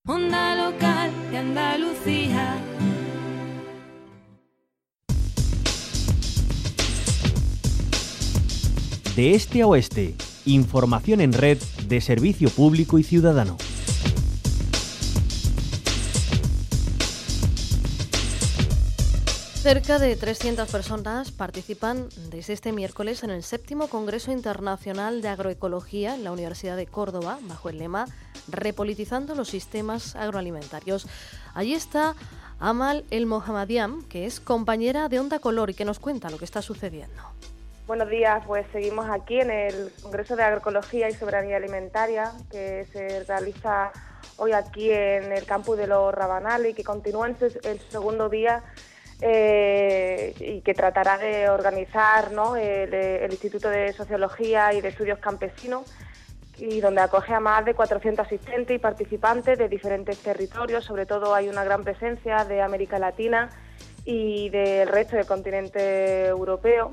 Onda local de Andalucía. De este a oeste, información en red de servicio público y ciudadano. Cerca de 300 personas participan desde este miércoles en el 7º Congreso Internacional de Agroecología en la Universidad de Córdoba, bajo el lema Repolitizando los sistemas agroalimentarios. Allí está Amal El Mohammadian, que es compañera de Onda Color y que nos cuenta lo que está sucediendo. Buenos días, pues seguimos aquí en el Congreso de Agroecología y Soberanía Alimentaria, que se realiza hoy aquí en el campus de los Rabanales y que continúa en el segundo día y que tratará de organizar, ¿no?, el Instituto de Sociología y de Estudios Campesinos, y donde acoge a más de 400 asistentes y participantes de diferentes territorios. Sobre todo hay una gran presencia de América Latina y del resto del continente europeo.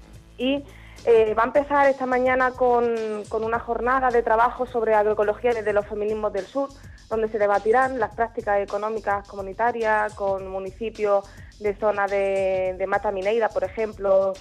Y va a empezar esta mañana con una jornada de trabajo sobre agroecología desde los feminismos del sur, donde se debatirán las prácticas económicas comunitarias con municipios de zona de Mata Mineira, por ejemplo,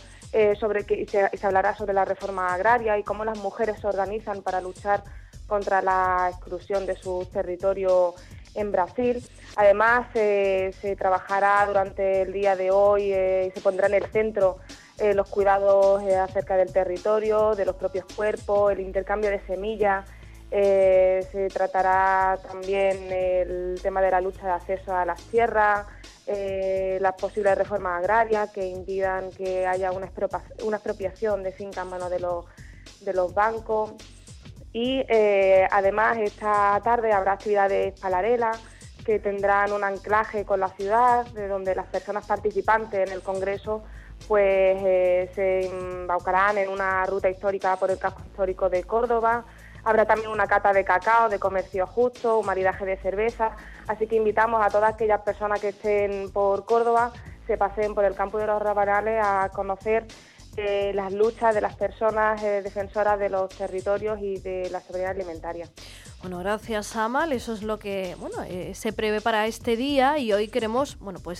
y se hablará sobre la reforma agraria y cómo las mujeres se organizan para luchar contra la exclusión de sus territorios en Brasil. Además, se trabajará durante el día de hoy y se pondrá en el centro los cuidados acerca del territorio, de los propios cuerpos, el intercambio de semillas. Se tratará también el tema de la lucha de acceso a las tierras, las posibles reformas agrarias que impidan que haya una expropiación de fincas en manos de los bancos. Y además esta tarde habrá actividades palarelas que tendrán un anclaje con la ciudad, de donde las personas participantes en el Congreso pues se embaucarán en una ruta histórica por el casco histórico de Córdoba. Habrá también una cata de cacao, de comercio justo, un maridaje de cerveza, así que invitamos a todas aquellas personas que estén por Córdoba, se pasen por el campus de los Rabanales a conocer las luchas de las personas defensoras de los territorios y de la soberanía alimentaria. Bueno, gracias, Amal. Eso es lo que se prevé para este día, y hoy queremos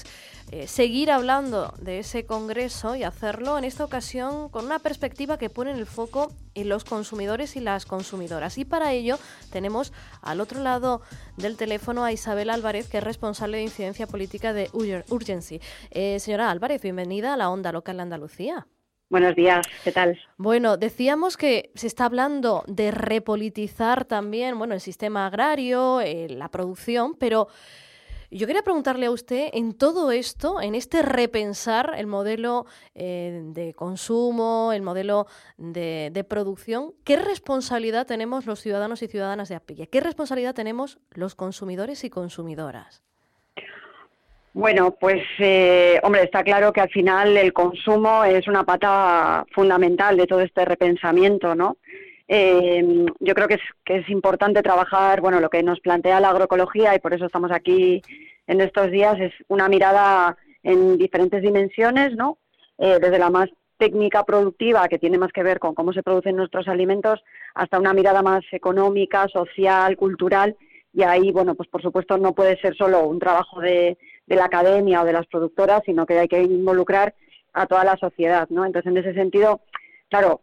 seguir hablando de ese congreso y hacerlo en esta ocasión con una perspectiva que pone el foco en los consumidores y las consumidoras. Y para ello tenemos al otro lado del teléfono a Isabel Álvarez, que es responsable de incidencia política de Urgency. Señora Álvarez, bienvenida a la Onda Local de Andalucía. Buenos días, ¿qué tal? Bueno, decíamos que se está hablando de repolitizar también, el sistema agrario, la producción, pero yo quería preguntarle a usted, en todo esto, en este repensar el modelo de consumo, el modelo de producción, ¿qué responsabilidad tenemos los ciudadanos y ciudadanas de a pie? ¿Qué responsabilidad tenemos los consumidores y consumidoras? Bueno, pues, está claro que al final el consumo es una pata fundamental de todo este repensamiento, ¿no? Yo creo que es importante trabajar, lo que nos plantea la agroecología, y por eso estamos aquí en estos días, es una mirada en diferentes dimensiones, ¿no? Desde la más técnica productiva, que tiene más que ver con cómo se producen nuestros alimentos, hasta una mirada más económica, social, cultural, y ahí, pues por supuesto no puede ser solo un trabajo de la academia o de las productoras, sino que hay que involucrar a toda la sociedad, ¿no? Entonces, en ese sentido, claro,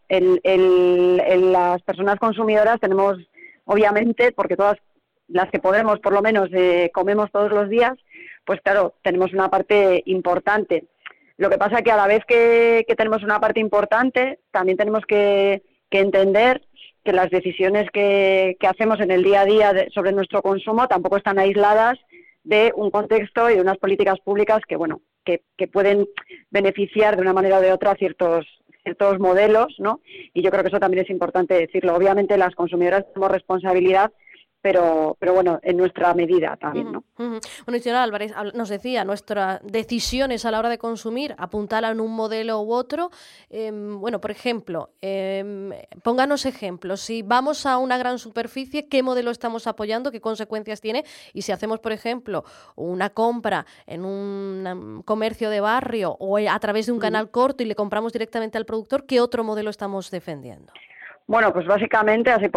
las personas consumidoras tenemos, obviamente, porque todas las que podemos, por lo menos, comemos todos los días, pues claro, tenemos una parte importante. Lo que pasa es que a la vez que tenemos una parte importante, también tenemos que entender que las decisiones que hacemos en el día a día sobre nuestro consumo tampoco están aisladas de un contexto y de unas políticas públicas que pueden beneficiar de una manera o de otra ciertos modelos, ¿no? Y yo creo que eso también es importante decirlo. Obviamente las consumidoras tenemos responsabilidad, pero en nuestra medida también, ¿no? Bueno, señora Álvarez, nos decía, nuestras decisiones a la hora de consumir apuntalan un modelo u otro. Por ejemplo, pónganos ejemplos. Si vamos a una gran superficie, ¿qué modelo estamos apoyando? ¿Qué consecuencias tiene? Y si hacemos, por ejemplo, una compra en un comercio de barrio o a través de un canal corto y le compramos directamente al productor, ¿qué otro modelo estamos defendiendo? Bueno, pues básicamente, así por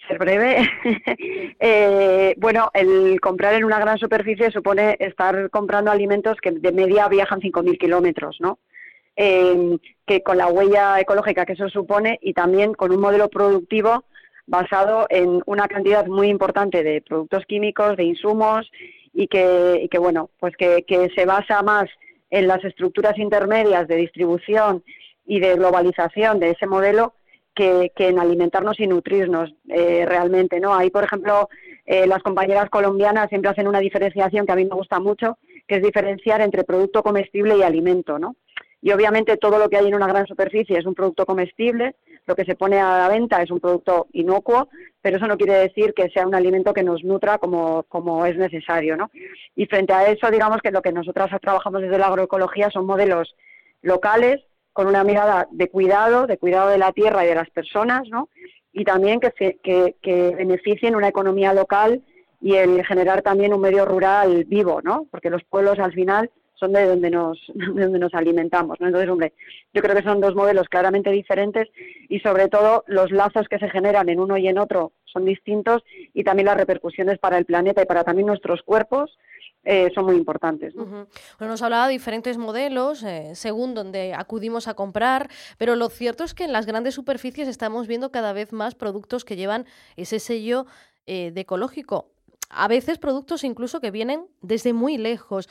ser breve. Bueno, el comprar en una gran superficie supone estar comprando alimentos que de media viajan 5.000 kilómetros, ¿no? Que con la huella ecológica que eso supone y también con un modelo productivo basado en una cantidad muy importante de productos químicos, de insumos y que bueno, pues que se basa más en las estructuras intermedias de distribución y de globalización de ese modelo que en alimentarnos y nutrirnos realmente, ¿no? Ahí, por ejemplo, las compañeras colombianas siempre hacen una diferenciación que a mí me gusta mucho, que es diferenciar entre producto comestible y alimento, ¿no? Y obviamente todo lo que hay en una gran superficie es un producto comestible, lo que se pone a la venta es un producto inocuo, pero eso no quiere decir que sea un alimento que nos nutra como es necesario, ¿no? Y frente a eso, digamos que lo que nosotras trabajamos desde la agroecología son modelos locales, con una mirada de cuidado de la tierra y de las personas, ¿no? Y también que beneficien una economía local y el generar también un medio rural vivo, ¿no? Porque los pueblos al final son de donde nos alimentamos, ¿no? Entonces, hombre, yo creo que son dos modelos claramente diferentes y sobre todo los lazos que se generan en uno y en otro son distintos y también las repercusiones para el planeta y para también nuestros cuerpos son muy importantes, ¿no? Bueno, nos hablaba de diferentes modelos según donde acudimos a comprar, pero lo cierto es que en las grandes superficies estamos viendo cada vez más productos que llevan ese sello de ecológico. A veces productos incluso que vienen desde muy lejos.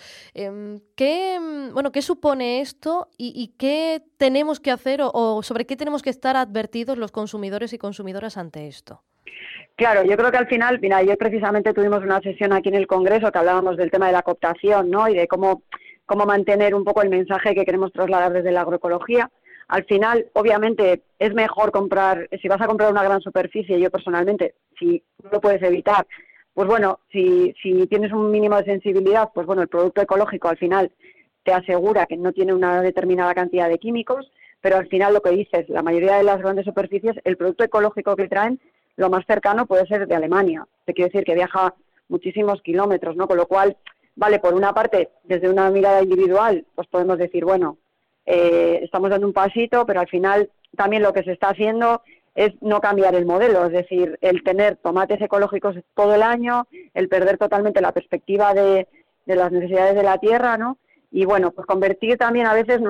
¿Qué supone esto y qué tenemos que hacer o sobre qué tenemos que estar advertidos los consumidores y consumidoras ante esto? Claro, yo creo que al final, mira, ayer precisamente tuvimos una sesión aquí en el Congreso que hablábamos del tema de la cooptación, ¿no? Y de cómo mantener un poco el mensaje que queremos trasladar desde la agroecología. Al final, obviamente, es mejor comprar, si vas a comprar una gran superficie, yo personalmente, si no lo puedes evitar, pues bueno, si tienes un mínimo de sensibilidad, pues bueno, el producto ecológico al final te asegura que no tiene una determinada cantidad de químicos, pero al final lo que dices, la mayoría de las grandes superficies, el producto ecológico que traen, lo más cercano puede ser de Alemania. Te quiero decir que viaja muchísimos kilómetros, ¿no? Con lo cual, vale, por una parte, desde una mirada individual, pues podemos decir, bueno, estamos dando un pasito, pero al final también lo que se está haciendo es no cambiar el modelo, es decir, el tener tomates ecológicos todo el año, el perder totalmente la perspectiva de las necesidades de la tierra, ¿no? Y bueno, pues convertir también a veces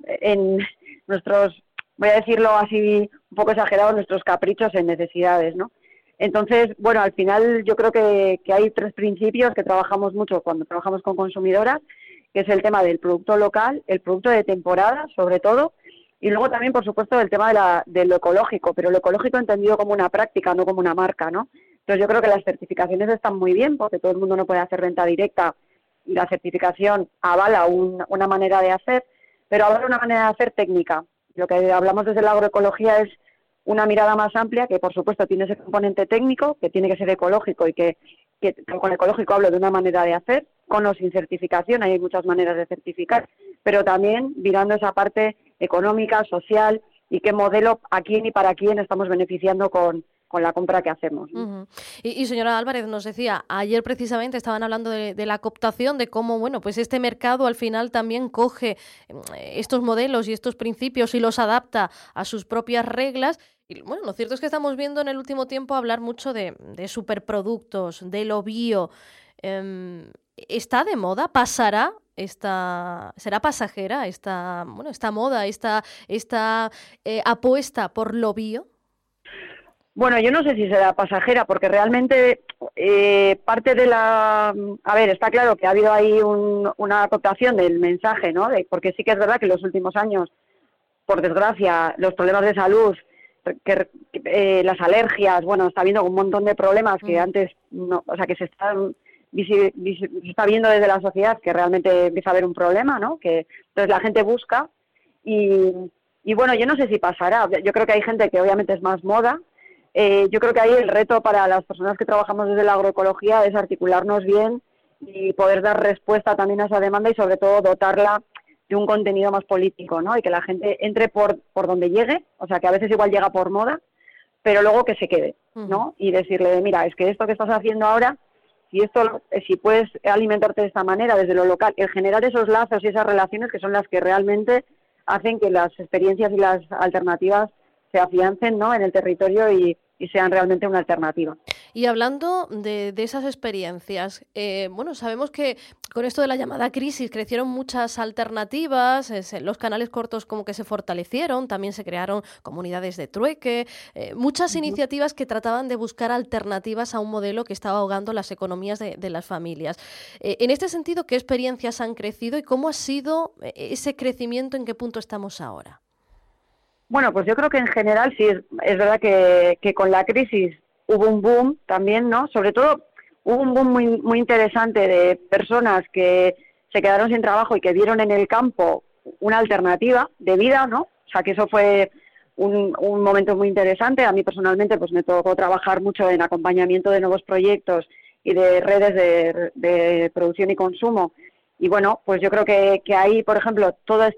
nuestros, voy a decirlo así un poco exagerado, nuestros caprichos en necesidades, ¿no? Entonces, bueno, al final yo creo que hay tres principios que trabajamos mucho cuando trabajamos con consumidoras, que es el tema del producto local, el producto de temporada, sobre todo, y luego también, por supuesto, el tema de lo ecológico, pero lo ecológico entendido como una práctica, no como una marca, ¿no? Entonces yo creo que las certificaciones están muy bien, porque todo el mundo no puede hacer venta directa y la certificación avala una manera de hacer, pero avala una manera de hacer técnica. Lo que hablamos desde la agroecología es una mirada más amplia, que por supuesto tiene ese componente técnico, que tiene que ser ecológico y que con ecológico hablo de una manera de hacer, con o sin certificación, hay muchas maneras de certificar, pero también mirando esa parte económica, social y qué modelo, a quién y para quién estamos beneficiando con la compra que hacemos, ¿no? Uh-huh. Y señora Álvarez nos decía, ayer precisamente estaban hablando de la cooptación, de cómo, bueno, pues este mercado al final también coge estos modelos y estos principios y los adapta a sus propias reglas. Y bueno, lo cierto es que estamos viendo en el último tiempo hablar mucho de superproductos, de lo bio. ¿Está de moda? ¿Pasará? ¿Será pasajera esta moda, esta apuesta por lo bio? Bueno, yo no sé si será pasajera, porque realmente parte de la... A ver, está claro que ha habido ahí una acotación del mensaje, ¿no? Porque sí que es verdad que en los últimos años, por desgracia, los problemas de salud, las alergias, bueno, está habiendo un montón de problemas que antes no, o sea, que se están está viendo desde la sociedad que realmente empieza a haber un problema, ¿no? Que entonces la gente busca y bueno, yo no sé si pasará. Yo creo que hay gente que obviamente es más moda. Yo creo que ahí el reto para las personas que trabajamos desde la agroecología es articularnos bien y poder dar respuesta también a esa demanda y sobre todo dotarla de un contenido más político, ¿no? Y que la gente entre por donde llegue, o sea, que a veces igual llega por moda, pero luego que se quede, ¿no? Y decirle, mira, es que esto que estás haciendo ahora, si puedes alimentarte de esta manera desde lo local, el generar esos lazos y esas relaciones que son las que realmente hacen que las experiencias y las alternativas se afiancen, ¿no? En el territorio y y sean realmente una alternativa. Y hablando de esas experiencias, bueno, sabemos que con esto de la llamada crisis crecieron muchas alternativas, los canales cortos como que se fortalecieron, también se crearon comunidades de trueque, muchas iniciativas que trataban de buscar alternativas a un modelo que estaba ahogando las economías de las familias. En este sentido, ¿qué experiencias han crecido y cómo ha sido ese crecimiento? ¿En qué punto estamos ahora? Bueno, pues yo creo que en general sí, es verdad que con la crisis hubo un boom también, ¿no? Sobre todo hubo un boom muy interesante de personas que se quedaron sin trabajo y que vieron en el campo una alternativa de vida, ¿no? O sea, que eso fue un momento muy interesante. A mí personalmente pues me tocó trabajar mucho en acompañamiento de nuevos proyectos y de redes de producción y consumo. Y bueno, pues yo creo que ahí, por ejemplo, toda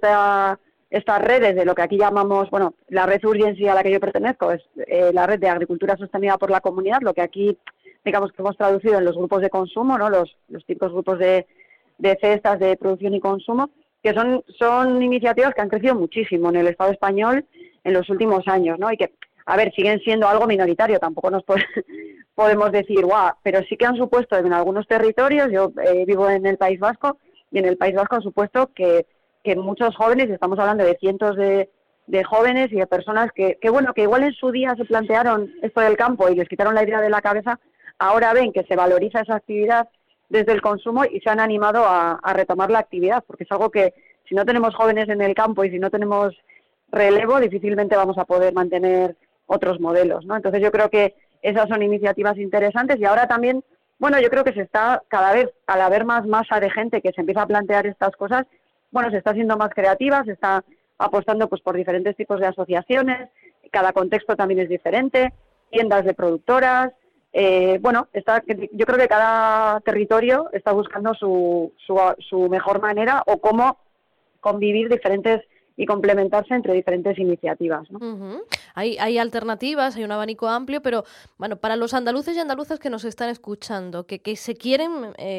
estas redes de lo que aquí llamamos, bueno, la red Urgency a la que yo pertenezco es la red de agricultura sostenida por la comunidad, lo que aquí, digamos, que hemos traducido en los grupos de consumo, ¿no? Los típicos grupos de cestas de producción y consumo, que son iniciativas que han crecido muchísimo en el Estado español en los últimos años, ¿no? Y que, a ver, siguen siendo algo minoritario, tampoco nos podemos decir, guau, pero sí que han supuesto en algunos territorios, yo vivo en el País Vasco, y en el País Vasco han supuesto que muchos jóvenes, estamos hablando de cientos de jóvenes y de personas que bueno, que igual en su día se plantearon esto del campo y les quitaron la idea de la cabeza, ahora ven que se valoriza esa actividad desde el consumo y se han animado a retomar la actividad, porque es algo que si no tenemos jóvenes en el campo y si no tenemos relevo, difícilmente vamos a poder mantener otros modelos, ¿no? Entonces yo creo que esas son iniciativas interesantes y ahora también, bueno, yo creo que se está cada vez, al haber más masa de gente que se empieza a plantear estas cosas, bueno, se está siendo más creativa, se está apostando pues por diferentes tipos de asociaciones, cada contexto también es diferente, tiendas de productoras, bueno, yo creo que cada territorio está buscando su mejor manera o cómo convivir diferentes y complementarse entre diferentes iniciativas, ¿no? Uh-huh. Hay alternativas, hay un abanico amplio, pero bueno, para los andaluces y andaluzas que nos están escuchando, que se quieren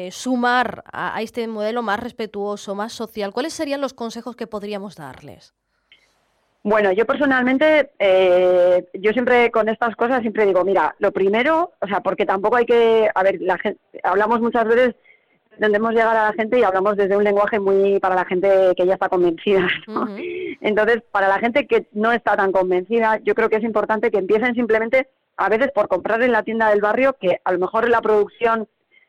sumar a este modelo más respetuoso, más social, ¿cuáles serían los consejos que podríamos darles? Bueno, yo personalmente, yo siempre con estas cosas siempre digo, mira, lo primero, o sea, porque tampoco hay que, a ver, la gente, hablamos muchas veces, tendemos a llegar a la gente y hablamos desde un lenguaje muy para la gente que ya está convencida, ¿no? Uh-huh. Entonces, para la gente que no está tan convencida, yo creo que es importante que empiecen simplemente, a veces por comprar en la tienda del barrio, que a lo mejor la producción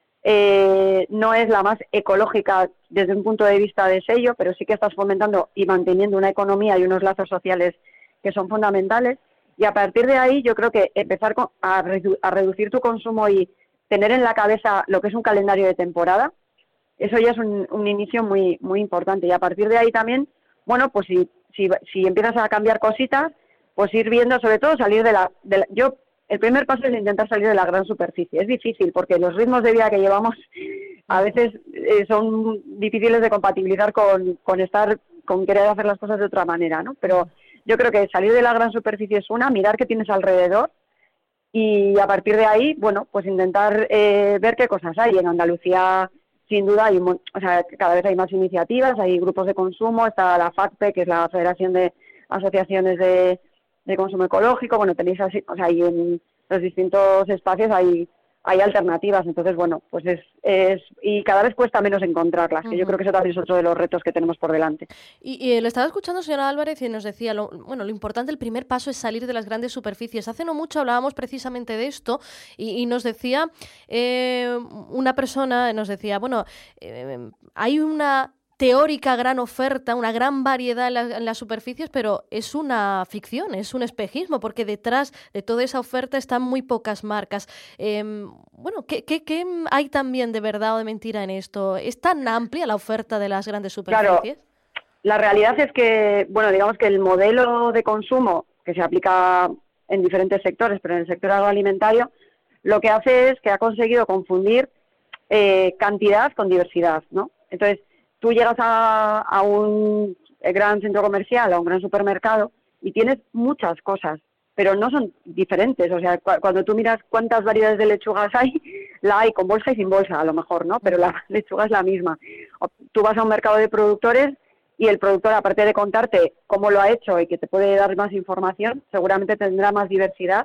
no es la más ecológica desde un punto de vista de sello, pero sí que estás fomentando y manteniendo una economía y unos lazos sociales que son fundamentales. Y a partir de ahí, yo creo que empezar a reducir tu consumo y tener en la cabeza lo que es un calendario de temporada, eso ya es un inicio muy muy importante. Y a partir de ahí también, bueno, pues si empiezas a cambiar cositas, pues ir viendo, sobre todo salir el primer paso es intentar salir de la gran superficie. Es difícil porque los ritmos de vida que llevamos a veces son difíciles de compatibilizar con querer hacer las cosas de otra manera, ¿no? Pero yo creo que salir de la gran superficie es mirar qué tienes alrededor. Y a partir de ahí, bueno, pues intentar ver qué cosas hay. En Andalucía, sin duda, cada vez hay más iniciativas, hay grupos de consumo, está la FACPE, que es la Federación de Asociaciones de Consumo Ecológico, bueno, tenéis así, o sea, y en los distintos espacios hay alternativas, entonces, bueno, pues y cada vez cuesta menos encontrarlas, que yo creo que eso también es otro de los retos que tenemos por delante. Y lo estaba escuchando, señora Álvarez, y nos decía, lo importante, el primer paso es salir de las grandes superficies. Hace no mucho hablábamos precisamente de esto y nos decía, una persona nos decía, hay una teórica gran oferta, una gran variedad en las superficies, pero es una ficción, es un espejismo, porque detrás de toda esa oferta están muy pocas marcas. ¿Qué hay también de verdad o de mentira en esto? ¿Es tan amplia la oferta de las grandes superficies? Claro, la realidad es que, digamos que el modelo de consumo que se aplica en diferentes sectores, pero en el sector agroalimentario, lo que hace es que ha conseguido confundir cantidad con diversidad, ¿no? Entonces, tú llegas a un gran centro comercial, a un gran supermercado, y tienes muchas cosas, pero no son diferentes. O sea, cuando tú miras cuántas variedades de lechugas hay, la hay con bolsa y sin bolsa, a lo mejor, ¿no? Pero la lechuga es la misma. Tú vas a un mercado de productores y el productor, aparte de contarte cómo lo ha hecho y que te puede dar más información, seguramente tendrá más diversidad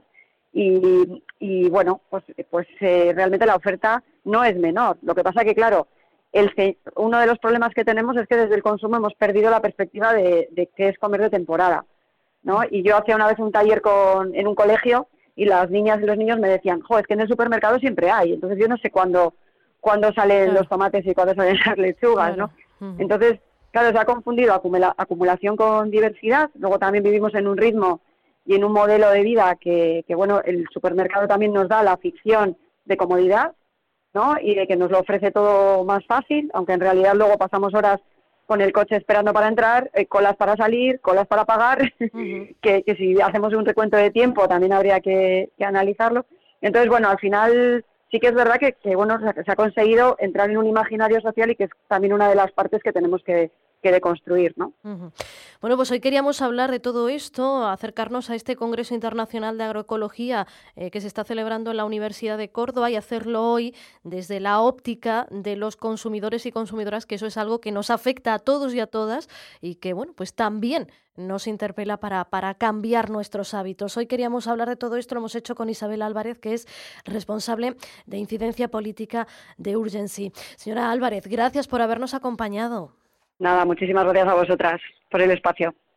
y bueno, pues realmente la oferta no es menor. Lo que pasa que, claro, uno de los problemas que tenemos es que desde el consumo hemos perdido la perspectiva de qué es comer de temporada, ¿no? Y yo hacía una vez un taller en un colegio y las niñas y los niños me decían, es que en el supermercado siempre hay, entonces yo no sé cuándo salen los tomates y cuándo salen las lechugas, ¿no? Entonces, claro, se ha confundido acumulación con diversidad. Luego también vivimos en un ritmo y en un modelo de vida que bueno, el supermercado también nos da la ficción de comodidad, ¿no? Y de que nos lo ofrece todo más fácil, aunque en realidad luego pasamos horas con el coche esperando para entrar, colas para salir, colas para pagar, que si hacemos un recuento de tiempo también habría que analizarlo. Entonces, bueno, al final sí que es verdad que bueno, se ha conseguido entrar en un imaginario social y que es también una de las partes que tenemos que deconstruir, ¿no? Bueno, pues hoy queríamos hablar de todo esto, acercarnos a este Congreso Internacional de Agroecología que se está celebrando en la Universidad de Córdoba y hacerlo hoy desde la óptica de los consumidores y consumidoras, que eso es algo que nos afecta a todos y a todas y que, bueno, pues también nos interpela para cambiar nuestros hábitos. Hoy queríamos hablar de todo esto, lo hemos hecho con Isabel Álvarez, que es responsable de incidencia política de Urgency. Señora Álvarez, gracias por habernos acompañado. Nada, muchísimas gracias a vosotras por el espacio.